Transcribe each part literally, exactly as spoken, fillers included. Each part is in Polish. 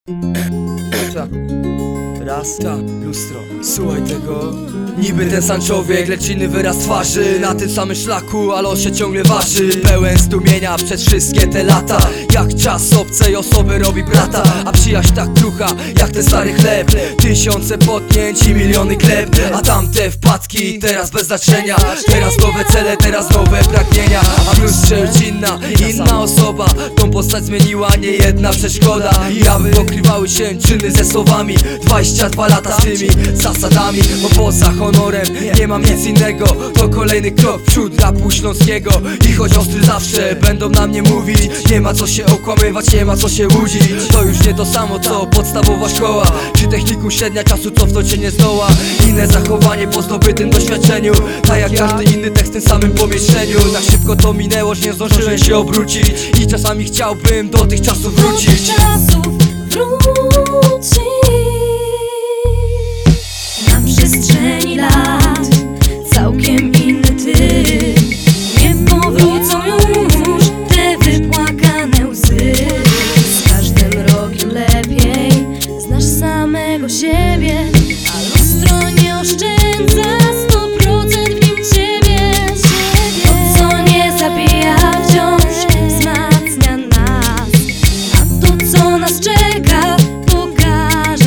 Raz, ta, lustro. Słuchaj tego. Niby ten sam człowiek, lecz inny wyraz twarzy. Na tym samym szlaku, ale on się ciągle waży. Pełen zdumienia przez wszystkie te lata. Jak czas obcej osoby robi brata. A przyjaźń tak krucha, jak ten stary chleb. Tysiące potknięć i miliony klep. A tamte wpadki, teraz bez znaczenia. Teraz nowe cele, teraz nowe pragnienia. A w lustrze już inna, inna osoba. Tą postać zmieniła nie jedna przeszkoda. I aby pokrywały się czyny ze słowami. Dwadzieścia dwa lata z tymi zasadami. Bo poza honorem nie mam nic innego. To kolejny krok w przód rapu śląskiego. I choć ostry zawsze będą na mnie mówić, nie ma co się okłamywać, nie ma co się łudzić. To już nie to samo co podstawowa szkoła, czy technikum średnia, czasu cofnąć się nie zdoła. Inne zachowanie po zdobytym doświadczeniu. Tak jak każdy inny tekst w tym samym pomieszczeniu. Tak szybko to minęło, że nie zdążyłem się obrócić. I czasami chciałbym do tych czasów wrócić. Do tych czasów wrócić. Na przestrzeni lat całkiem inny ty. Nie powrócą już te wypłakane łzy. Z każdym rokiem lepiej znasz samego siebie, a lustro nie oszczędza sto procent w nim ciebie. To co nie zabija wciąż wzmacnia nas, a to co nas czeka pokaże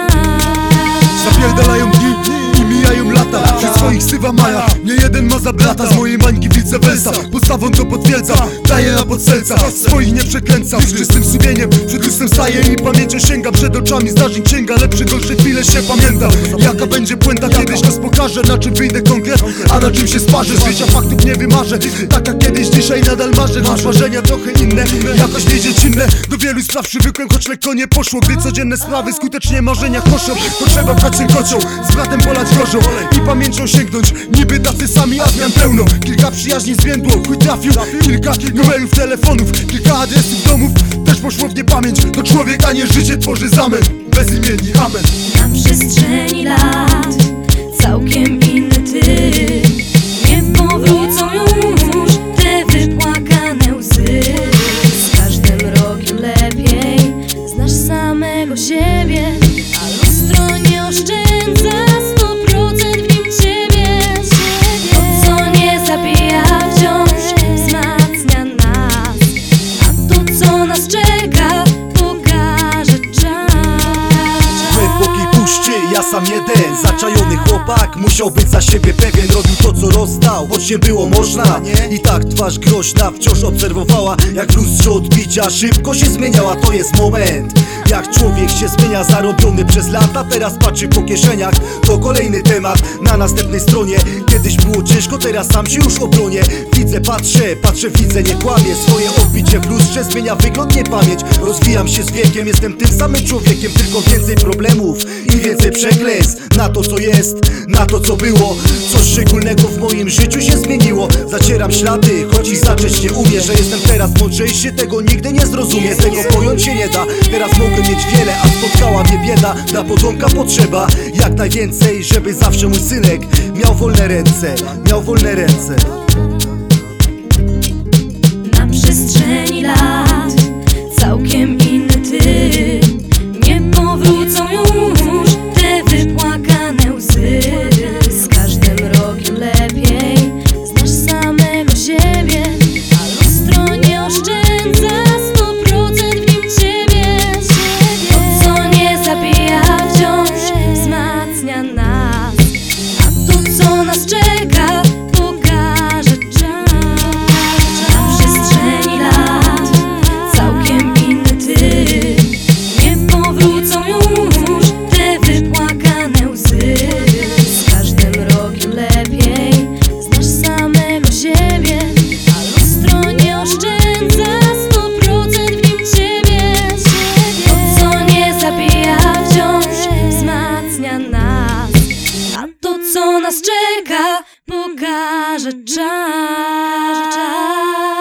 czas. Zapierdalają dni i mijają lata. Przez swoich sywa maja, nie jeden ma za brata. Z mojej mańki vice versa, postawą to potwierdza. Daję na podserca, swoich nie przekręcam. Z czystym sumieniem przed lustrem staję i pamięcią sięga. Przed oczami zdarzeń księga, lepsze gorsze chwile się pamięta. Jaka będzie puenta, kiedyś nas pokażę. Na czym wyjdę konkret, a na czym się sparzę. Z życia faktów nie wymarzę, tak jak kiedyś, dzisiaj nadal marzę. Choć marzenia trochę inne, jakoś nie dziecinne. Do wielu spraw przywykłem, choć lekko nie poszło. Gdy codzienne sprawy skutecznie marzenia koszą, to trzeba pchać się kocią, z bratem polać gorzą i pamięcią sięgnąć. Niby tacy sami, a zmian pełno. Kilka przyjaźni zwiędło, chuj trafił. Kilka numerów telefonów, kilka adresów domów. Też poszło w niepamięć. To człowiek, a nie życie tworzy zamęt. Bez imieni, amen. Na przestrzeni lat całkiem inny ty. Nie powrócą już te wypłakane łzy. Z każdym rokiem lepiej znasz samego siebie, a lustro nie oszczędza sto procent w nim ciebie. To co nie zabija wciąż wzmacnia nas, a to co nas czeka pokaże czas. Głębokiej puszczy, ja sam jeden zaczajony chłopak, musiał być za siebie pewien. Robił to co rozdał, choć nie było można. I tak twarz groźna wciąż obserwowała, jak w lustrze odbicia szybko się zmieniała. To jest moment, jak człowiek się zmienia, zarobiony przez lata. Teraz patrzy po kieszeniach, to kolejny temat na następnej stronie. Kiedyś było ciężko, teraz sam się już obronię. Widzę, patrzę, patrzę, widzę, nie kłamię. Swoje odbicie w lustrze zmienia wygląd, nie pamięć. Rozwijam się z wiekiem, jestem tym samym człowiekiem, tylko więcej problemów i więcej przekleństw. Na to co jest, na to co było, coś szczególnego w moim życiu się zmieniło. Zacieram ślady, choć ich zacząć nie umiem. Że jestem teraz mądrzejszy, tego nigdy nie zrozumie. Tego pojąć się nie da, teraz mogę mieć wiele, a spotkała mnie bieda. Dla potomka potrzeba jak najwięcej, żeby zawsze mój synek miał wolne ręce, miał wolne ręce. Na przestrzeni lat całkiem inny ty. Nie powrócą już te wypłakane łzy. Z każdym rokiem lepiej znasz samego siebie, a lustro nie oszczędza sto procent w nim ciebie. To co nie zabija wciąż wzmacnia nas, a to co nas czeka pokaże czas. Na przestrzeni lat całkiem inny ty. Nie powrócą już te wypłakane łzy. Z każdym rokiem lepiej znasz samego siebie, a lustro nie oszczędza sto procent w nim ciebie. To co nie zabija wciąż wzmacnia nas, a to co nas czeka pokaże czas.